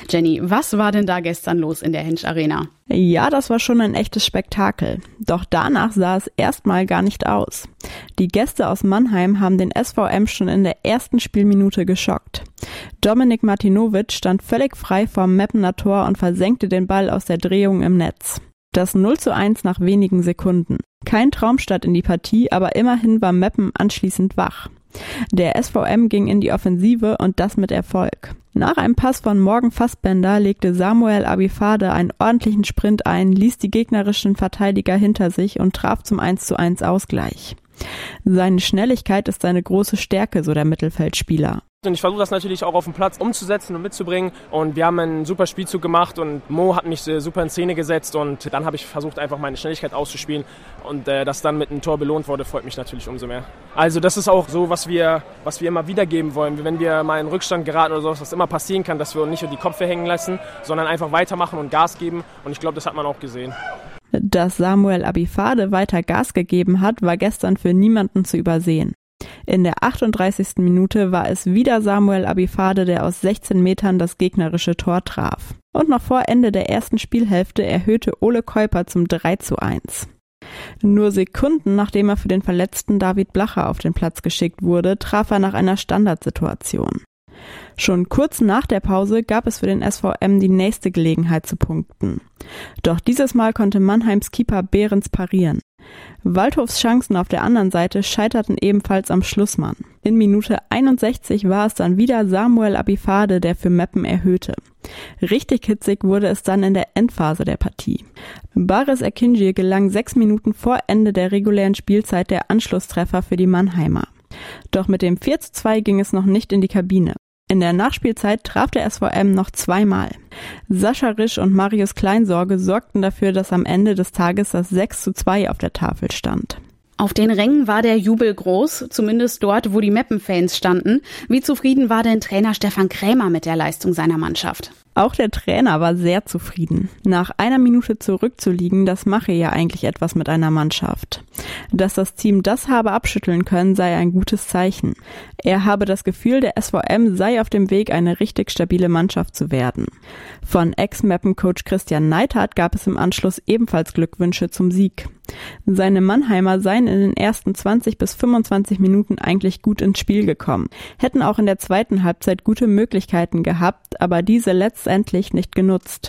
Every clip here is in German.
Jenny, was war denn da gestern los in der Hensch Arena? Ja, das war schon ein echtes Spektakel. Doch danach sah es erstmal gar nicht aus. Die Gäste aus Mannheim haben den SVM schon in der ersten Spielminute geschockt. Dominik Martinovic stand völlig frei vorm Meppener Tor und versenkte den Ball aus der Drehung im Netz. Das 0:1 nach wenigen Sekunden. Kein Traumstart in die Partie, aber immerhin war Meppen anschließend wach. Der SVM ging in die Offensive und das mit Erfolg. Nach einem Pass von Morgan Fassbender legte Samuel Abifade einen ordentlichen Sprint ein, ließ die gegnerischen Verteidiger hinter sich und traf zum 1:1 Ausgleich. Seine Schnelligkeit ist seine große Stärke, so der Mittelfeldspieler. Und ich versuche das natürlich auch auf dem Platz umzusetzen und mitzubringen. Und wir haben einen super Spielzug gemacht und Mo hat mich super in Szene gesetzt. Und dann habe ich versucht, einfach meine Schnelligkeit auszuspielen. Und dass dann mit einem Tor belohnt wurde, freut mich natürlich umso mehr. Also das ist auch so, was wir immer wiedergeben wollen. Wenn wir mal in Rückstand geraten oder so, was immer passieren kann, dass wir nicht nur die Köpfe hängen lassen, sondern einfach weitermachen und Gas geben. Und ich glaube, das hat man auch gesehen. Dass Samuel Abifade weiter Gas gegeben hat, war gestern für niemanden zu übersehen. In der 38. Minute war es wieder Samuel Abifade, der aus 16 Metern das gegnerische Tor traf. Und noch vor Ende der ersten Spielhälfte erhöhte Ole Kuiper zum 3:1. Nur Sekunden nachdem er für den verletzten David Blacher auf den Platz geschickt wurde, traf er nach einer Standardsituation. Schon kurz nach der Pause gab es für den SVM die nächste Gelegenheit zu punkten. Doch dieses Mal konnte Mannheims Keeper Behrens parieren. Waldhofs Chancen auf der anderen Seite scheiterten ebenfalls am Schlussmann. In Minute 61 war es dann wieder Samuel Abifade, der für Meppen erhöhte. Richtig hitzig wurde es dann in der Endphase der Partie. Baris Akinci gelang 6 Minuten vor Ende der regulären Spielzeit der Anschlusstreffer für die Mannheimer. Doch mit dem 4:2 ging es noch nicht in die Kabine. In der Nachspielzeit traf der SVM noch zweimal. Sascha Risch und Marius Kleinsorge sorgten dafür, dass am Ende des Tages das 6:2 auf der Tafel stand. Auf den Rängen war der Jubel groß, zumindest dort, wo die Meppen-Fans standen. Wie zufrieden war denn Trainer Stefan Krämer mit der Leistung seiner Mannschaft? Auch der Trainer war sehr zufrieden. Nach 1 Minute zurückzuliegen, das mache ja eigentlich etwas mit einer Mannschaft. Dass das Team das habe abschütteln können, sei ein gutes Zeichen. Er habe das Gefühl, der SVM sei auf dem Weg, eine richtig stabile Mannschaft zu werden. Von Ex-Meppen-Coach Christian Neidhardt gab es im Anschluss ebenfalls Glückwünsche zum Sieg. Seine Mannheimer seien in den ersten 20 bis 25 Minuten eigentlich gut ins Spiel gekommen, hätten auch in der zweiten Halbzeit gute Möglichkeiten gehabt, aber diese letztendlich nicht genutzt.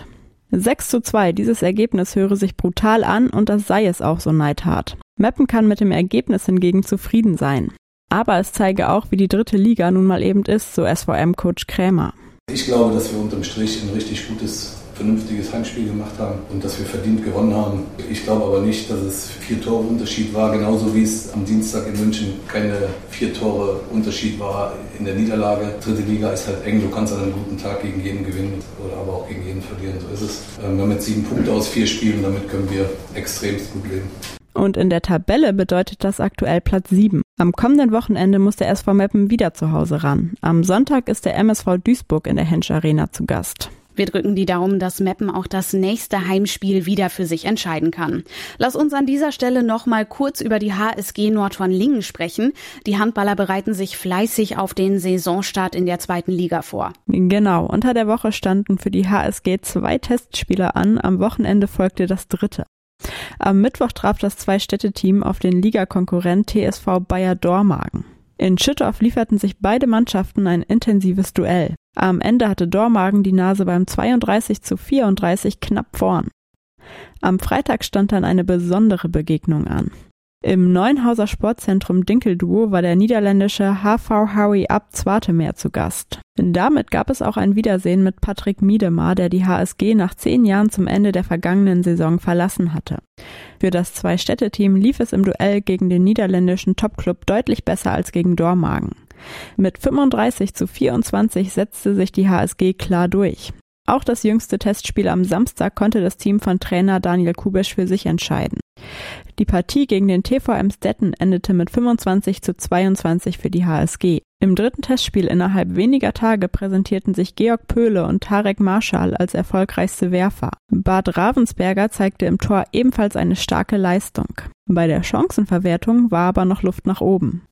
6:2, dieses Ergebnis höre sich brutal an und das sei es auch, so Neidhardt. Meppen kann mit dem Ergebnis hingegen zufrieden sein. Aber es zeige auch, wie die 3. Liga nun mal eben ist, so SVM-Coach Krämer. Ich glaube, dass wir unterm Strich ein richtig gutes, vernünftiges Heimspiel gemacht haben und dass wir verdient gewonnen haben. Ich glaube aber nicht, dass es 4 Tore Unterschied war, genauso wie es am Dienstag in München keine 4 Tore Unterschied war in der Niederlage. 3. Liga ist halt eng, du kannst an einem guten Tag gegen jeden gewinnen oder aber auch gegen jeden verlieren, so ist es. Wir haben jetzt 7 Punkte aus 4 Spielen, damit können wir extremst gut leben. Und in der Tabelle bedeutet das aktuell Platz 7. Am kommenden Wochenende muss der SV Meppen wieder zu Hause ran. Am Sonntag ist der MSV Duisburg in der Hensch Arena zu Gast. Wir drücken die Daumen, dass Meppen auch das nächste Heimspiel wieder für sich entscheiden kann. Lass uns an dieser Stelle noch mal kurz über die HSG Nordhorn-Lingen sprechen. Die Handballer bereiten sich fleißig auf den Saisonstart in der 2. Liga vor. Genau, unter der Woche standen für die HSG 2 Testspiele an, am Wochenende folgte das 3. Am Mittwoch traf das 2-Städte-Team auf den Ligakonkurrent TSV Bayer Dormagen. In Schüttorf lieferten sich beide Mannschaften ein intensives Duell. Am Ende hatte Dormagen die Nase beim 32:34 knapp vorn. Am Freitag stand dann eine besondere Begegnung an. Im Neuenhauser Sportzentrum Dinkelduo war der niederländische HV Howie Ab Zwartemeer zu Gast. Damit gab es auch ein Wiedersehen mit Patrick Miedemar, der die HSG nach 10 Jahren zum Ende der vergangenen Saison verlassen hatte. Für das 2-Städte-Team lief es im Duell gegen den niederländischen Topclub deutlich besser als gegen Dormagen. Mit 35:24 setzte sich die HSG klar durch. Auch das jüngste Testspiel am Samstag konnte das Team von Trainer Daniel Kubesch für sich entscheiden. Die Partie gegen den TV Emstetten endete mit 25:22 für die HSG. Im 3. Testspiel innerhalb weniger Tage präsentierten sich Georg Pöhle und Tarek Marschall als erfolgreichste Werfer. Bart Ravensberger zeigte im Tor ebenfalls eine starke Leistung. Bei der Chancenverwertung war aber noch Luft nach oben.